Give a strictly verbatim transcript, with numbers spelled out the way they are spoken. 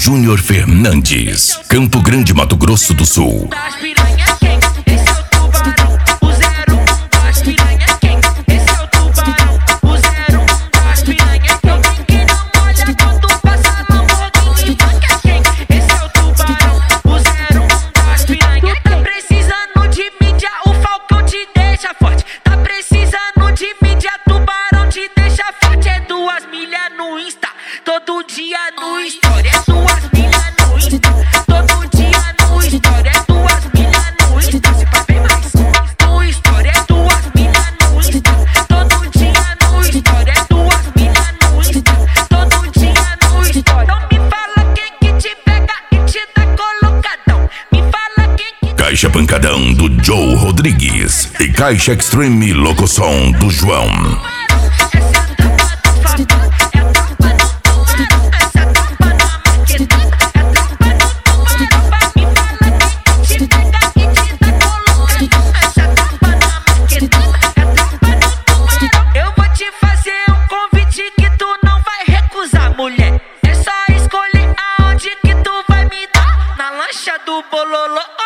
Júnior Fernandes, Campo Grande, Mato Grosso do Sul. Todo dia no story, é duas milhas no Insta. Todo dia no story, é duas milhas no Insta. Se faz bem mais no story, é duas milhas no Insta. Todo dia no story, é duas milhas no Insta. Todo dia no story. Então me fala quem que te pega e te dá colocadão. Me fala quem que... Caixa Pancadão do Joe Rodrigues e Caixa Extreme Locoção do João. Mulher, é só escolher aonde que tu vai me dar. Na lancha do bololô.